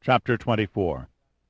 Chapter 24.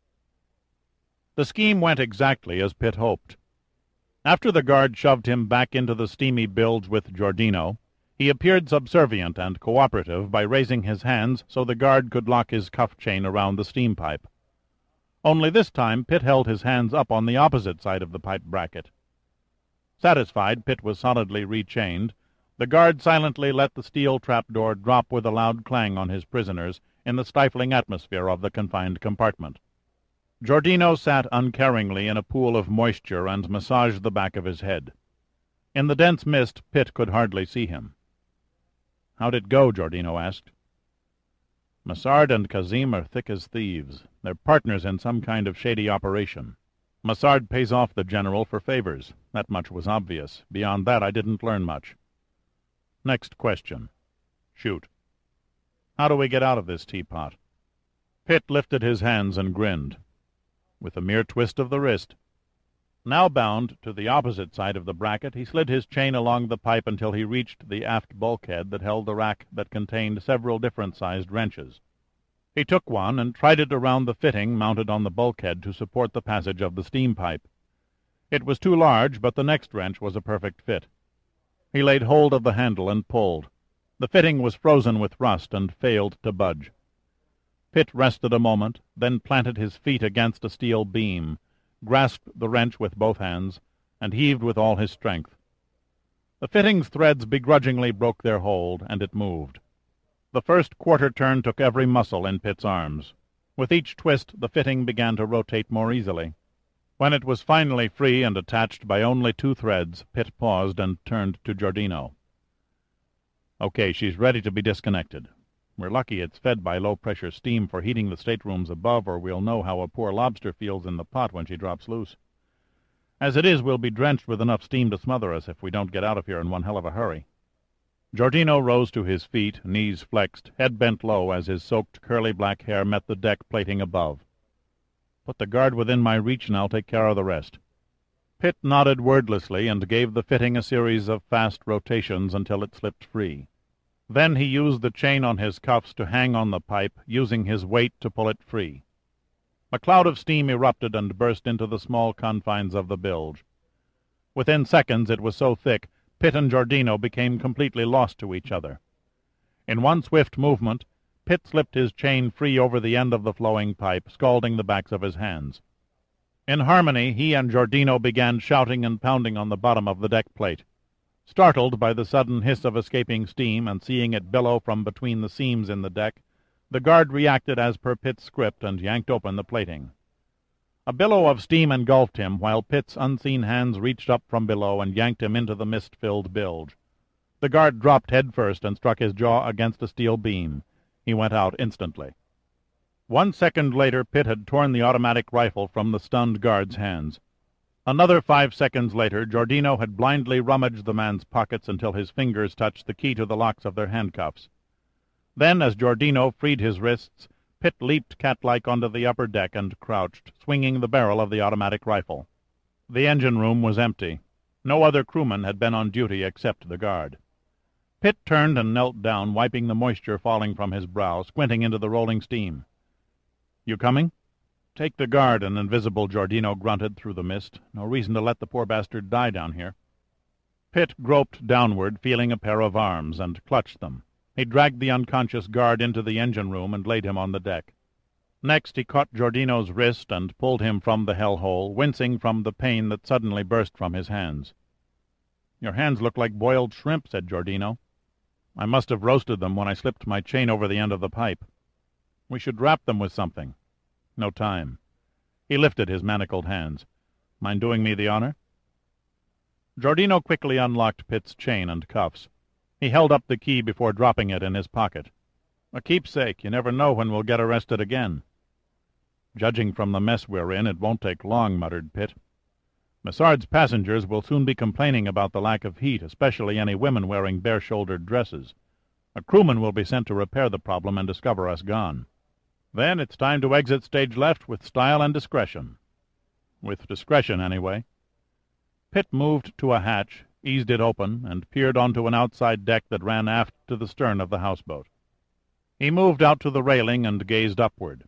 The scheme went exactly as Pitt hoped. After the guard shoved him back into the steamy bilge with Giordino, he appeared subservient and cooperative by raising his hands so the guard could lock his cuff chain around the steam pipe. Only this time Pitt held his hands up on the opposite side of the pipe bracket. Satisfied Pitt was solidly rechained, the guard silently let the steel trapdoor drop with a loud clang on his prisoners in the stifling atmosphere of the confined compartment. Giordino sat uncaringly in a pool of moisture and massaged the back of his head. In the dense mist Pitt could hardly see him. "How'd it go?" Giordino asked. "Massard and Kazim are thick as thieves. They're partners in some kind of shady operation. Massard pays off the general for favors. That much was obvious. Beyond that I didn't learn much." "Next question." "Shoot." "How do we get out of this teapot?" Pitt lifted his hands and grinned. "With a mere twist of the wrist." Now bound to the opposite side of the bracket, he slid his chain along the pipe until he reached the aft bulkhead that held the rack that contained several different-sized wrenches. He took one and tried it around the fitting mounted on the bulkhead to support the passage of the steam pipe. It was too large, but the next wrench was a perfect fit. He laid hold of the handle and pulled. The fitting was frozen with rust and failed to budge. Pitt rested a moment, then planted his feet against a steel beam, grasped the wrench with both hands, and heaved with all his strength. The fitting's threads begrudgingly broke their hold, and it moved. The first quarter turn took every muscle in Pitt's arms. With each twist the fitting began to rotate more easily. When it was finally free and attached by only two threads, Pitt paused and turned to Giordino. "Okay, she's ready to be disconnected. We're lucky it's fed by low-pressure steam for heating the staterooms above, or we'll know how a poor lobster feels in the pot when she drops loose. As it is, we'll be drenched with enough steam to smother us if we don't get out of here in one hell of a hurry." Giordino rose to his feet, knees flexed, head bent low as his soaked curly black hair met the deck plating above. "Put the guard within my reach and I'll take care of the rest." Pitt nodded wordlessly and gave the fitting a series of fast rotations until it slipped free. Then he used the chain on his cuffs to hang on the pipe, using his weight to pull it free. A cloud of steam erupted and burst into the small confines of the bilge. Within seconds it was so thick, Pitt and Giordino became completely lost to each other. In one swift movement, Pitt slipped his chain free over the end of the flowing pipe, scalding the backs of his hands. In harmony, he and Giordino began shouting and pounding on the bottom of the deck plate. Startled by the sudden hiss of escaping steam and seeing it billow from between the seams in the deck, the guard reacted as per Pitt's script and yanked open the plating. A billow of steam engulfed him, while Pitt's unseen hands reached up from below and yanked him into the mist-filled bilge. The guard dropped head first and struck his jaw against a steel beam. He went out instantly. 1 second later Pitt had torn the automatic rifle from the stunned guard's hands. Another 5 seconds later Giordino had blindly rummaged the man's pockets until his fingers touched the key to the locks of their handcuffs. Then, as Giordino freed his wrists, Pitt leaped cat-like onto the upper deck and crouched, swinging the barrel of the automatic rifle. The engine room was empty. No other crewman had been on duty except the guard. Pitt turned and knelt down, wiping the moisture falling from his brow, squinting into the rolling steam. "You coming?" "Take the guard," an invisible Giordino grunted through the mist. "No reason to let the poor bastard die down here." Pitt groped downward, feeling a pair of arms, and clutched them. He dragged the unconscious guard into the engine room and laid him on the deck. Next he caught Giordino's wrist and pulled him from the hell-hole, wincing from the pain that suddenly burst from his hands. "Your hands look like boiled shrimp," said Giordino. "I must have roasted them when I slipped my chain over the end of the pipe. We should wrap them with something." "No time." He lifted his manacled hands. "Mind doing me the honor?" Giordino quickly unlocked Pitt's chain and cuffs. He held up the key before dropping it in his pocket. "A keepsake. You never know when we'll get arrested again." "Judging from the mess we're in, it won't take long," muttered Pitt. "Massard's passengers will soon be complaining about the lack of heat, especially any women wearing bare-shouldered dresses. A crewman will be sent to repair the problem and discover us gone. Then it's time to exit stage left with style and discretion." "With discretion, anyway." Pitt moved to a hatch, eased it open, and peered onto an outside deck that ran aft to the stern of the houseboat. He moved out to the railing and gazed upward.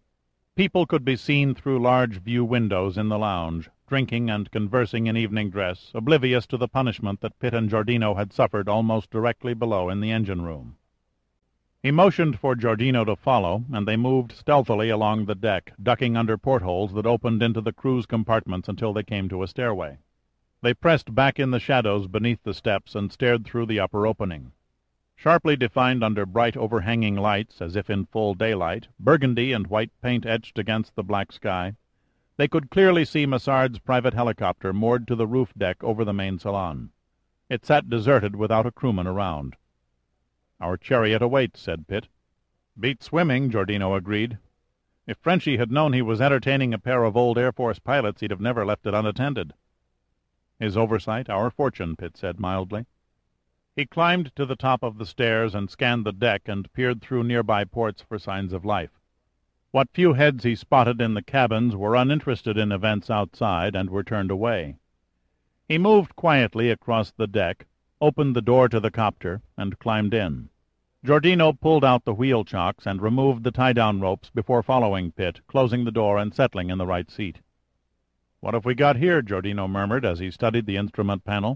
People could be seen through large view windows in the lounge, drinking and conversing in evening dress, oblivious to the punishment that Pitt and Giordino had suffered almost directly below in the engine-room. He motioned for Giordino to follow, and they moved stealthily along the deck, ducking under portholes that opened into the crew's compartments until they came to a stairway. They pressed back in the shadows beneath the steps and stared through the upper opening. Sharply defined under bright overhanging lights, as if in full daylight, burgundy and white paint etched against the black sky, they could clearly see Massard's private helicopter moored to the roof deck over the main salon. It sat deserted without a crewman around. "Our chariot awaits," said Pitt. "Beats swimming," Giordino agreed. "If Frenchy had known he was entertaining a pair of old Air Force pilots, he'd have never left it unattended." "His oversight, our fortune," Pitt said mildly. He climbed to the top of the stairs and scanned the deck and peered through nearby ports for signs of life. What few heads he spotted in the cabins were uninterested in events outside and were turned away. He moved quietly across the deck, opened the door to the copter, and climbed in. Giordino pulled out the wheel chocks and removed the tie-down ropes before following Pitt, closing the door and settling in the right seat. "What have we got here?" Giordino murmured as he studied the instrument panel.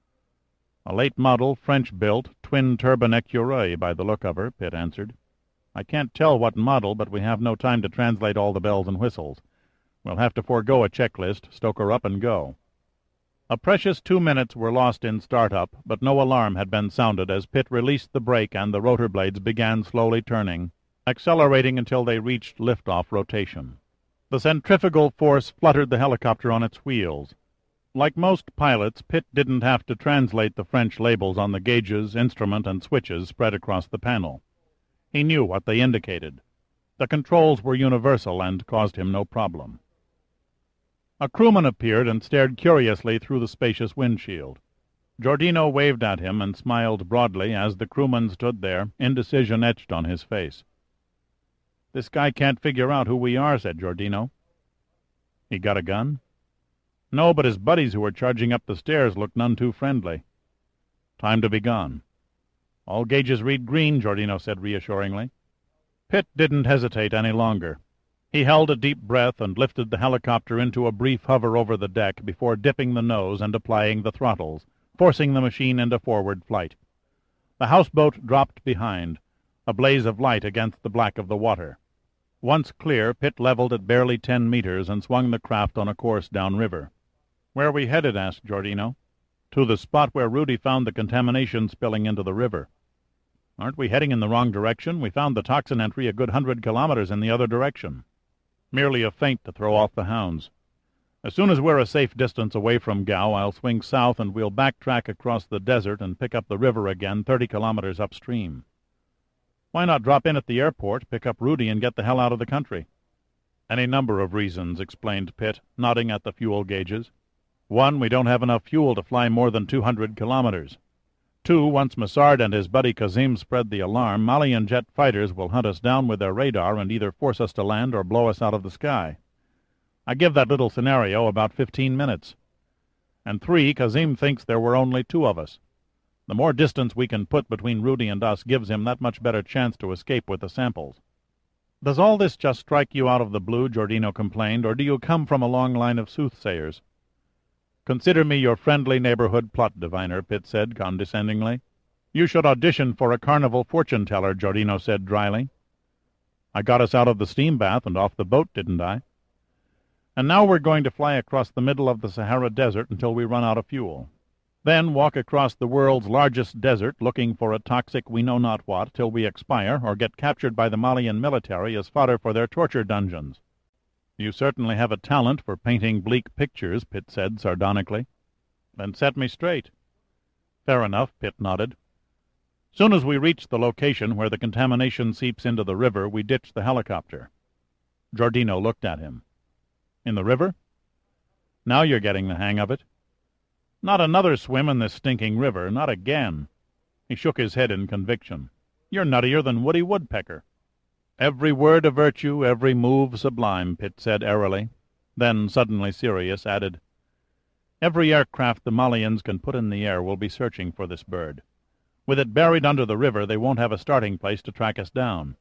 "A late-model, French-built, twin-turbine Écureuil, by the look of her," Pitt answered. "I can't tell what model, but we have no time to translate all the bells and whistles. We'll have to forego a checklist, stoke her up, and go." A precious 2 minutes were lost in start-up, but no alarm had been sounded as Pitt released the brake and the rotor blades began slowly turning, accelerating until they reached lift-off rotation. The centrifugal force fluttered the helicopter on its wheels. Like most pilots, Pitt didn't have to translate the French labels on the gauges, instrument, and switches spread across the panel. He knew what they indicated. The controls were universal and caused him no problem. A crewman appeared and stared curiously through the spacious windshield. Giordino waved at him and smiled broadly as the crewman stood there, indecision etched on his face. "This guy can't figure out who we are," said Giordino. "He got a gun?" "No, but his buddies who were charging up the stairs looked none too friendly." "Time to be gone." "All gauges read green," Giordino said reassuringly. Pitt didn't hesitate any longer. He held a deep breath and lifted the helicopter into a brief hover over the deck before dipping the nose and applying the throttles, forcing the machine into forward flight. The houseboat dropped behind, a blaze of light against the black of the water. Once clear, Pitt leveled at barely 10 meters and swung the craft on a course downriver. "Where are we headed?" asked Giordino. "To the spot where Rudy found the contamination spilling into the river." "Aren't we heading in the wrong direction? We found the toxin entry a good 100 kilometers in the other direction." "Merely a feint to throw off the hounds. As soon as we're a safe distance away from Gao, I'll swing south and we'll backtrack across the desert and pick up the river again 30 kilometers upstream." "Why not drop in at the airport, pick up Rudy, and get the hell out of the country?" "Any number of reasons," explained Pitt, nodding at the fuel gauges. "One, we don't have enough fuel to fly more than 200 kilometers. 2, once Massard and his buddy Kazim spread the alarm, Malian jet fighters will hunt us down with their radar and either force us to land or blow us out of the sky. I give that little scenario about 15 minutes. And 3, Kazim thinks there were only 2 of us. The more distance we can put between Rudy and us gives him that much better chance to escape with the samples." "Does all this just strike you out of the blue?" Giordino complained, "or do you come from a long line of soothsayers?" "Consider me your friendly neighborhood plot diviner," Pitt said condescendingly. "You should audition for a carnival fortune-teller," Giordino said dryly. "I got us out of the steam bath and off the boat, didn't I? And now we're going to fly across the middle of the Sahara Desert until we run out of fuel. Then walk across the world's largest desert looking for a toxic we-know-not-what till we expire or get captured by the Malian military as fodder for their torture dungeons." "You certainly have a talent for painting bleak pictures," Pitt said sardonically. "Then set me straight." "Fair enough," Pitt nodded. "Soon as we reach the location where the contamination seeps into the river, we ditch the helicopter." Giordino looked at him. "In the river? Now you're getting the hang of it." "Not another swim in this stinking river, not again." He shook his head in conviction. "You're nuttier than Woody Woodpecker." "Every word a virtue, every move sublime," Pitt said airily. Then, suddenly serious, added, "Every aircraft the Malians can put in the air will be searching for this bird. With it buried under the river, they won't have a starting place to track us down.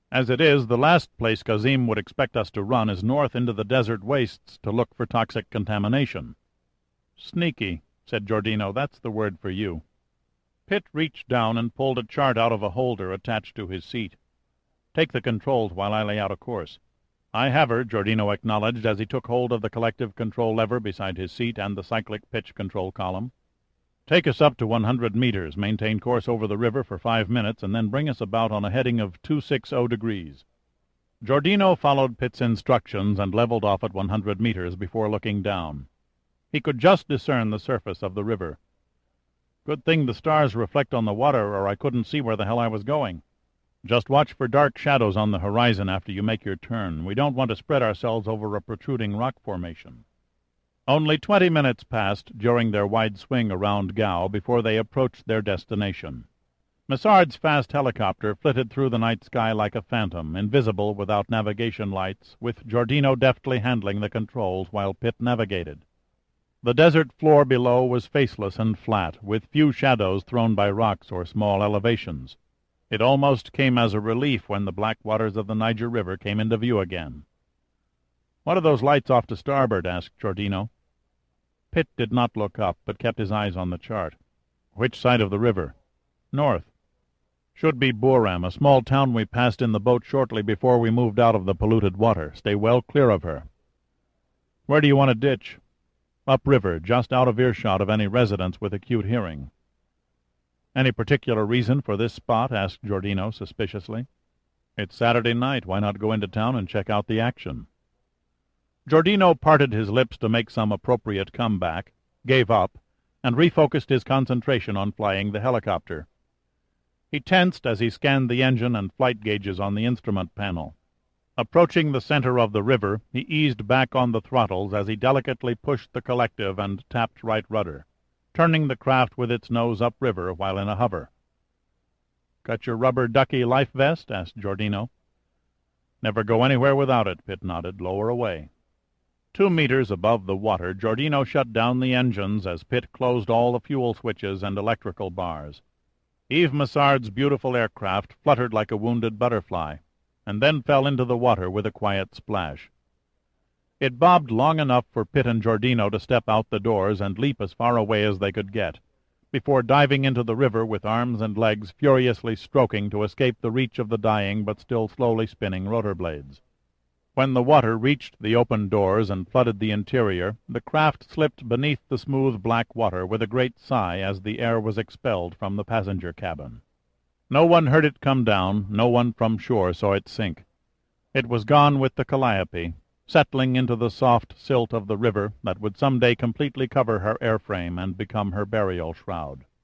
As it is, the last place Kazim would expect us to run is north into the desert wastes to look for toxic contamination." "Sneaky," said Giordino. "That's the word for you." Pitt reached down and pulled a chart out of a holder attached to his seat. "Take the controls while I lay out a course." "I have her," Giordino acknowledged as he took hold of the collective control lever beside his seat and the cyclic pitch control column. "Take us up to 100 meters, maintain course over the river for 5 minutes, and then bring us about on a heading of 260 degrees." Giordino followed Pitt's instructions and leveled off at 100 meters before looking down. He could just discern the surface of the river. "Good thing the stars reflect on the water, or I couldn't see where the hell I was going. Just watch for dark shadows on the horizon after you make your turn. We don't want to spread ourselves over a protruding rock formation." Only 20 minutes passed during their wide swing around Gao before they approached their destination. Massard's fast helicopter flitted through the night sky like a phantom, invisible without navigation lights, with Giordino deftly handling the controls while Pitt navigated. The desert floor below was faceless and flat, with few shadows thrown by rocks or small elevations. It almost came as a relief when the black waters of the Niger River came into view again. "What are those lights off to starboard?" asked Giordino. Pitt did not look up, but kept his eyes on the chart. "Which side of the river?" "North." "Should be Buram, a small town we passed in the boat shortly before we moved out of the polluted water. Stay well clear of her." "Where do you want to ditch?" "Upriver, just out of earshot of any residents with acute hearing." "Any particular reason for this spot?" asked Giordino suspiciously. "It's Saturday night. Why not go into town and check out the action?" Giordino parted his lips to make some appropriate comeback, gave up, and refocused his concentration on flying the helicopter. He tensed as he scanned the engine and flight gauges on the instrument panel. Approaching the center of the river, he eased back on the throttles as he delicately pushed the collective and tapped right rudder, turning the craft with its nose upriver while in a hover. "Got your rubber ducky life vest?" asked Giordino. "Never go anywhere without it," Pitt nodded. "Lower away." 2 meters above the water, Giordino shut down the engines as Pitt closed all the fuel switches and electrical bars. Yves Massard's beautiful aircraft fluttered like a wounded butterfly, and then fell into the water with a quiet splash. It bobbed long enough for Pitt and Giordino to step out the doors and leap as far away as they could get, before diving into the river with arms and legs furiously stroking to escape the reach of the dying but still slowly spinning rotor blades. When the water reached the open doors and flooded the interior, the craft slipped beneath the smooth black water with a great sigh as the air was expelled from the passenger cabin. No one heard it come down, no one from shore saw it sink. It was gone with the Calliope, settling into the soft silt of the river that would some day completely cover her airframe and become her burial shroud.